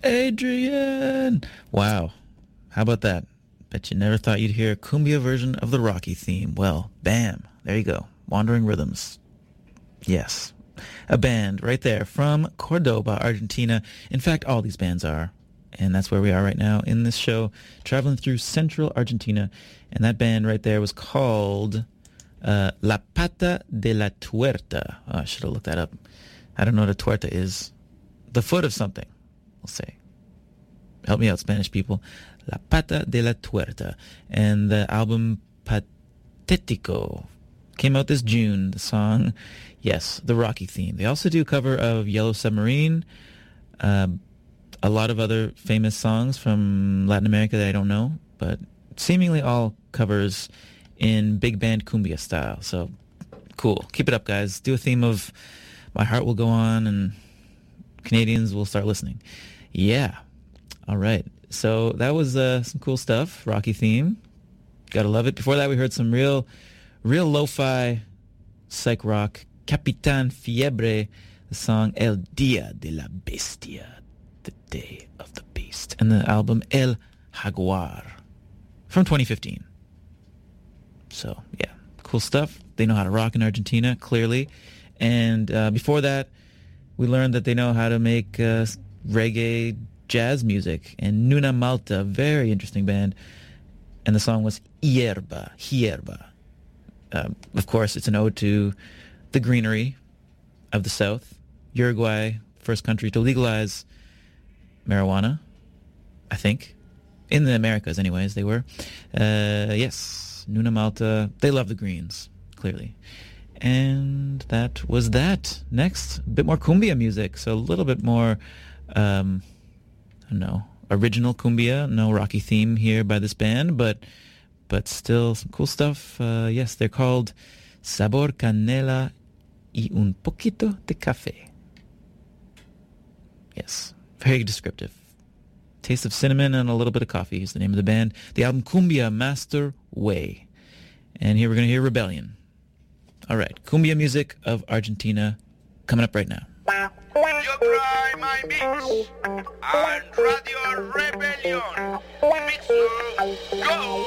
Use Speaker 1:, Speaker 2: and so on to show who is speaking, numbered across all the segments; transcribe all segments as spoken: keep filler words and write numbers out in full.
Speaker 1: Adrian! Wow. How about that? Bet you never thought you'd hear a cumbia version of the Rocky theme. Well, bam. There you go. Wandering Rhythms. Yes. A band right there from Cordoba, Argentina. In fact, all these bands are. And that's where we are right now in this show, traveling through central Argentina. And that band right there was called uh, La Pata de la Tuerta. Oh, I should have looked that up. I don't know what a tuerta is. The foot of something, we'll say. Help me out, Spanish people. La Pata de la Tuerta. And the album Patético came out this June. The song, yes, the Rocky theme. They also do a cover of Yellow Submarine, uh, a lot of other famous songs from Latin America that I don't know, but seemingly all covers in big band cumbia style. So cool. Keep it up, guys. Do a theme of My Heart Will Go On and Canadians will start listening. Yeah. All right. So that was uh, some cool stuff. Rocky theme. Gotta love it. Before that, we heard some real, real lo-fi psych rock. Capitan Fiebre, the song El Día de la Bestia, the Day of the Beast, and the album El Jaguar from twenty fifteen. So, yeah, cool stuff. They know how to rock in Argentina, clearly. And uh, before that, we learned that they know how to make uh, reggae jazz music. And Nuna Malta, very interesting band. And the song was Hierba, Hierba. Uh, of course, it's an ode to the greenery of the South. Uruguay, first country to legalize marijuana, I think. In the Americas, anyways, they were. Uh, yes, Nuna Malta. They love the greens, clearly. And that was that. Next, a bit more cumbia music. So a little bit more, um, I don't know, original cumbia. No Rocky theme here by this band, but but still some cool stuff. Uh, yes, they're called Sabor Canela y un poquito de café. Yes, very descriptive. Taste of cinnamon and a little bit of coffee is the name of the band. The album Cumbia Master Way. And here we're going to hear Rebellion. All right, cumbia music of Argentina coming up right now.
Speaker 2: Yo try my mix on Radio Rebellion. Mix go!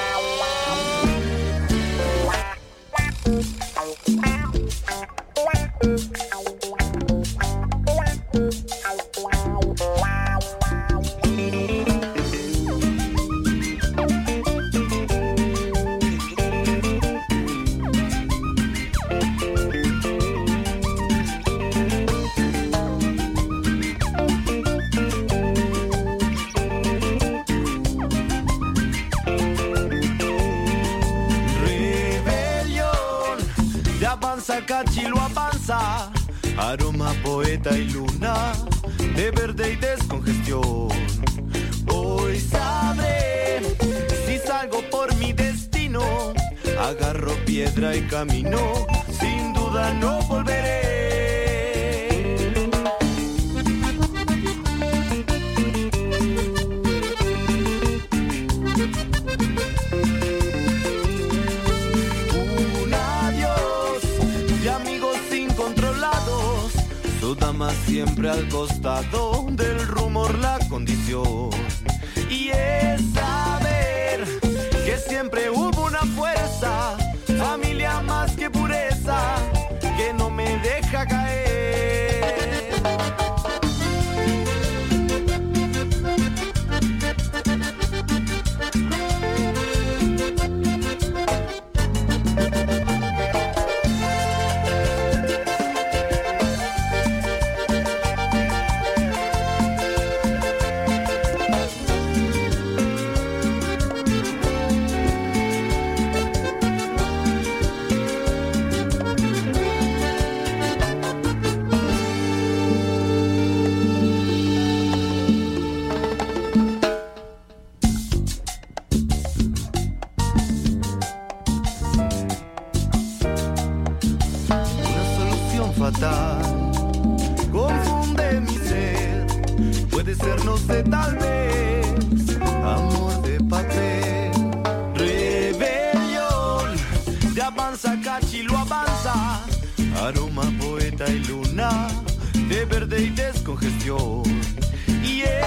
Speaker 3: Cachilo avanza, aroma, poeta y luna, de verde y descongestión. Hoy sabré si salgo por mi destino, agarro piedra y camino, sin duda no volveré. Dama siempre al costado del rumor la condición, y es saber que siempre hubo una fuerza, familia más que pureza, que no me deja caer. Confunde mi ser, puede ser, no sé, tal vez amor de papel. Rebelión, de avanza, cachilo avanza, aroma, poeta y luna, de verde y descongestión. Y es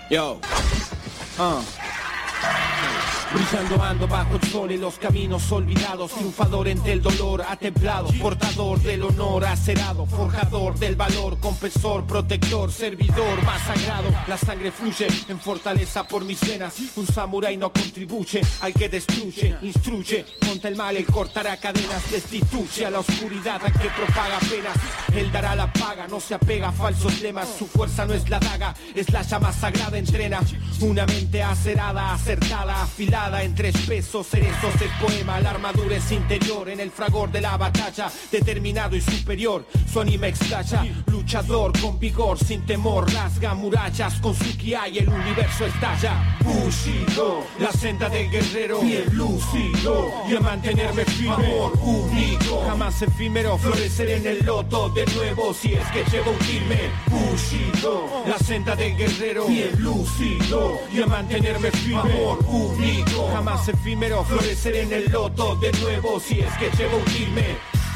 Speaker 4: Yo. Uh. Brillando ando bajo el sol en los caminos olvidados, triunfador entre el dolor atemplado, portador del honor acerado, forjador del valor, confesor, protector, servidor más sagrado. La sangre fluye en fortaleza por mis venas. Un samurái no contribuye al que destruye, instruye contra el mal, él cortará cadenas, destituye a la oscuridad al que propaga penas. Él dará la paga, no se apega a falsos lemas, su fuerza no es la daga, es la llama sagrada, entrena una mente acerada, acertada, afilada entre espesos cerezos. El poema, la armadura es interior en el fragor de la batalla, determinado y superior, su anima extalla, luchador con vigor, sin temor, rasga murallas, con su ki y el universo estalla. Bushido, la senda del guerrero, bien lúcido, y a mantenerme firme, amor único, jamás efímero, florecer en el loto de nuevo si es que llevo un firme. Bushido, la senda del guerrero, bien lúcido, y a mantenerme firme, amor único, jamás efímero, florecer en el loto de nuevo si es que llevo un firme.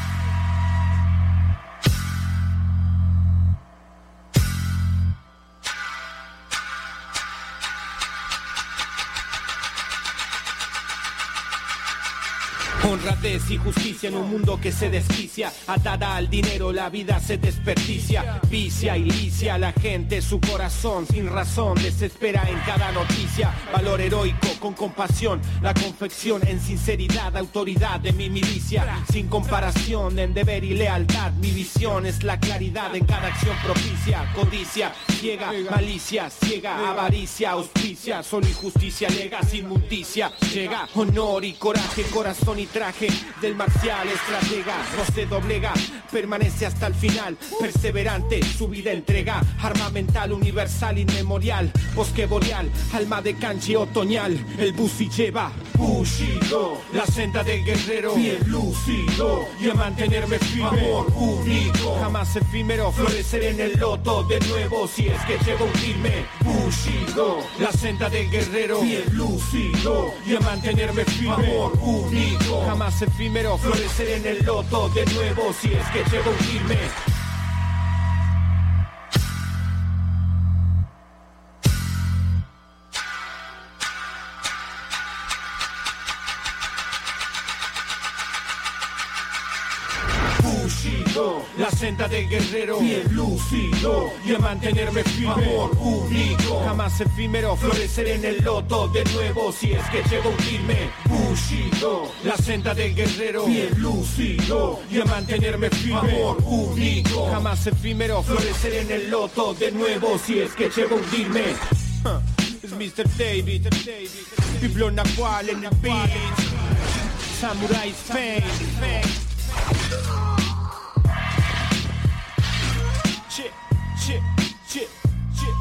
Speaker 4: Honradez y justicia en un mundo que se desquicia, atada al dinero la vida se desperdicia, vicia y licia la gente su corazón, sin razón desespera en cada noticia. Valor heroico con compasión, la confección en sinceridad, autoridad de mi milicia, sin comparación en deber y lealtad. Mi visión es la claridad en cada acción propicia, codicia, ciega, malicia, ciega, avaricia, auspicia, solo injusticia lega, sin inmundicia, llega honor y coraje, corazón y traje del marcial estratega, no se doblega, permanece hasta el final, perseverante, su vida entrega, arma mental universal inmemorial, bosque boreal, alma de kanji otoñal, el busi lleva Bushido, la senda del guerrero, bien lúcido, y a mantenerme firme, amor único, jamás efímero, florecer en el loto de nuevo si es que llevo un firme. Bushido, la senda del guerrero, bien lúcido, y a mantenerme firme, amor único, jamás efímero, florecer en el loto de nuevo si es que llevo un firme. La senda del guerrero, bien lúcido, y a mantenerme firme, amor único, jamás efímero, florecer en el loto de nuevo si es que llevo un firme. Bushido, la senda del guerrero, bien lúcido, y a mantenerme firme, amor único, jamás efímero, florecer en el loto de nuevo si es que llevo un firme. Es mister David, Piblo Nahual en el beat, Samurai Fame. Shit, shit, shit, shit.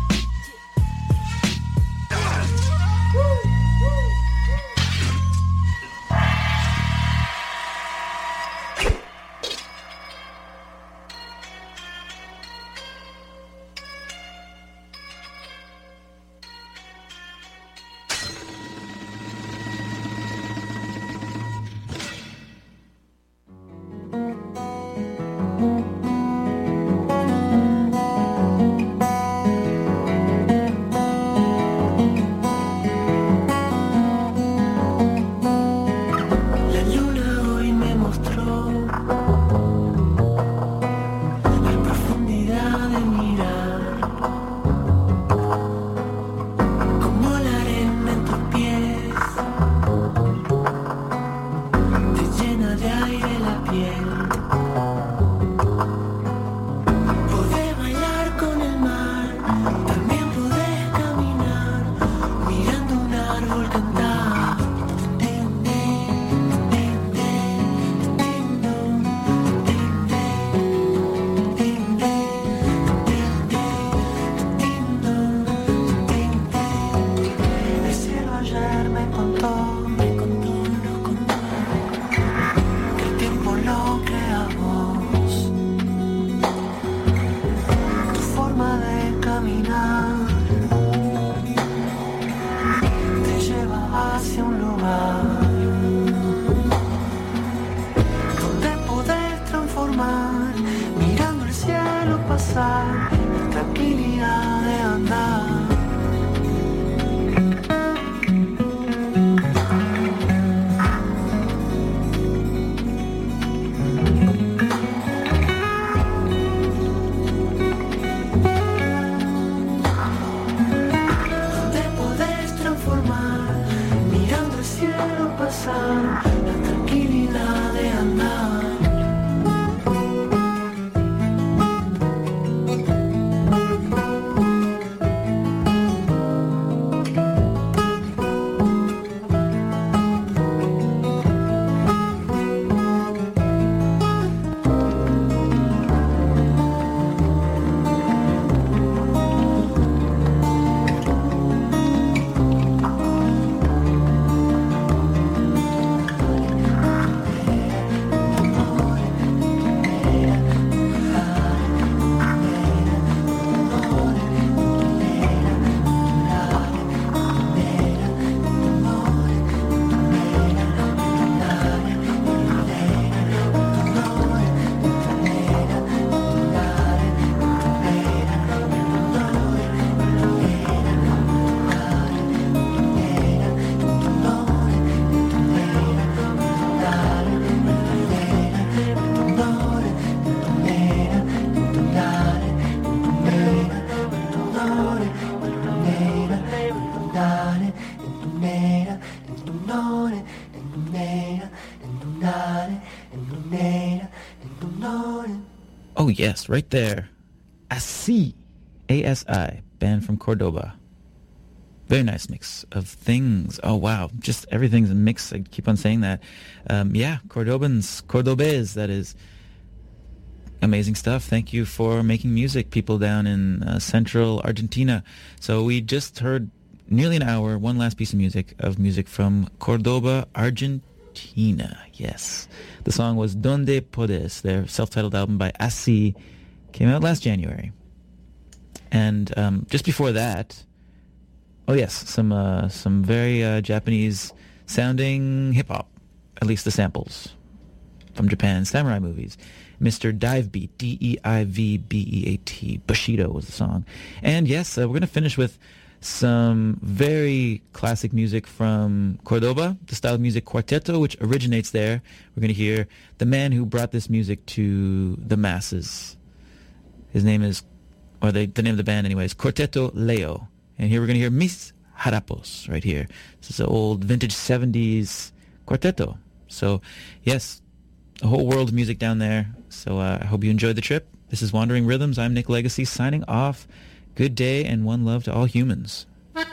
Speaker 1: yes, right there. Asi, A S I, band from Cordoba. Very nice mix of things. Oh, wow. Just everything's a mix. I keep on saying that. Um, yeah, Cordobans, Cordobés, that is. Amazing stuff. Thank you for making music, people down in uh, central Argentina. So we just heard nearly an hour, one last piece of music, of music from Cordoba, Argentina. Yes. The song was Donde Podes, their self-titled album by Asi. Came out last January. And um, just before that... Oh yes, some uh, some very uh, Japanese-sounding hip-hop, at least the samples, from Japan, samurai movies. Mister Divebeat, D E I V B E A T, Bushido was the song. And yes, uh, we're going to finish with some very classic music from Cordoba, the style of music Cuarteto, which originates there. We're going to hear the man who brought this music to the masses. His name is, or the, the name of the band anyway, is Cuarteto Leo. And here we're going to hear Mis Harapos right here. This is an old vintage seventies quarteto. So, yes, a whole world of music down there. So uh, I hope you enjoyed the trip. This is Wandering Rhythms. I'm Nick Legacy signing off. Good day and one love to all humans.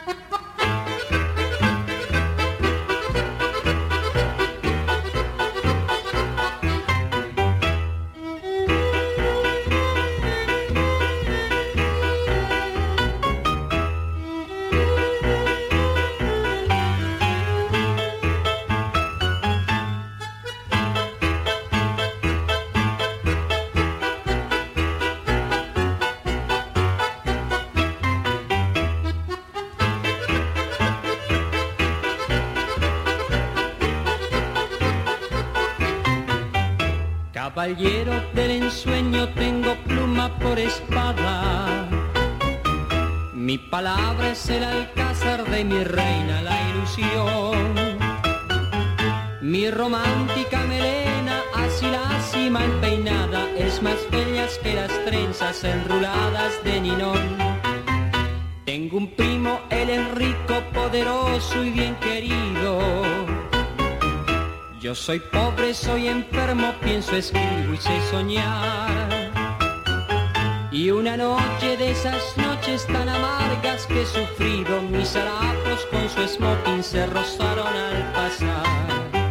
Speaker 5: Caballero del ensueño, tengo pluma por espada. Mi palabra es el alcázar de mi reina, la ilusión. Mi romántica melena, así la mal peinada, es más bella que las trenzas enruladas de Ninón. Tengo un primo, él es rico, poderoso y bien querido. Yo soy pobre, soy enfermo, pienso, escribo y sé soñar. Y una noche de esas noches tan amargas que he sufrido, mis harapos con su smoking se rozaron al pasar.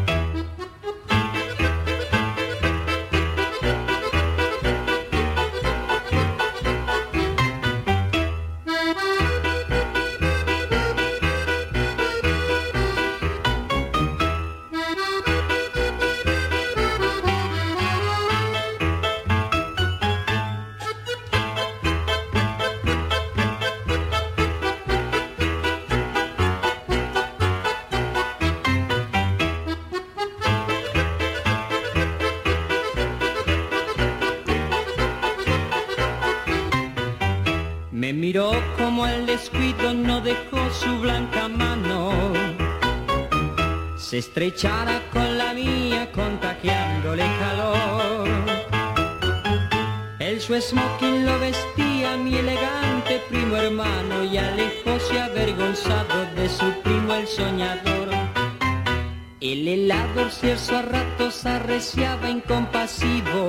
Speaker 5: Me miró como al descuido, no dejó su blanca mano se estrechara con la mía, contagiándole calor. Él su smoking lo vestía, mi elegante primo hermano, y alejóse avergonzado de su primo el soñador. El helado cierzo a ratos arreciaba incompasivo.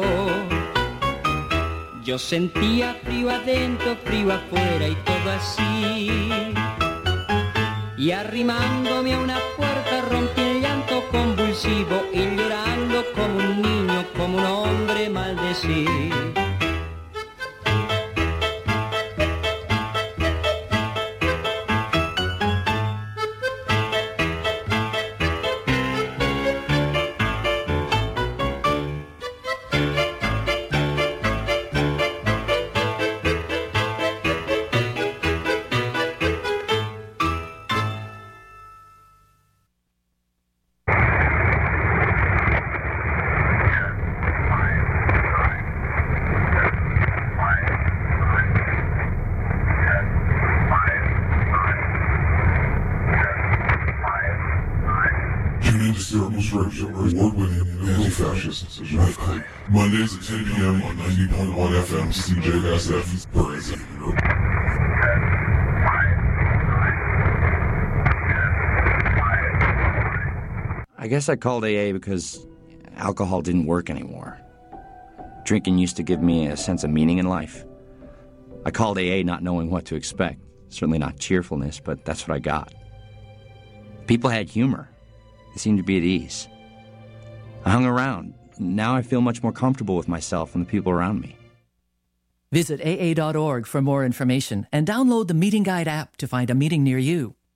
Speaker 5: Yo sentía frío adentro, frío afuera y todo así. Y arrimándome a una puerta rompí el llanto convulsivo y llorando como un niño, como un hombre maldecí.
Speaker 6: Award-winning anti-fascist Right. Mondays at ten p.m. on ninety point one F M C J S F. Crazy.
Speaker 7: I guess I called A A because alcohol didn't work anymore. Drinking used to give me a sense of meaning in life. I called A A not knowing what to expect. Certainly not cheerfulness, but that's what I got. People had humor. They seemed to be at ease. I hung around. Now I feel much more comfortable with myself and the people around me.
Speaker 8: Visit A A dot org for more information and download the Meeting Guide app to find a meeting near you.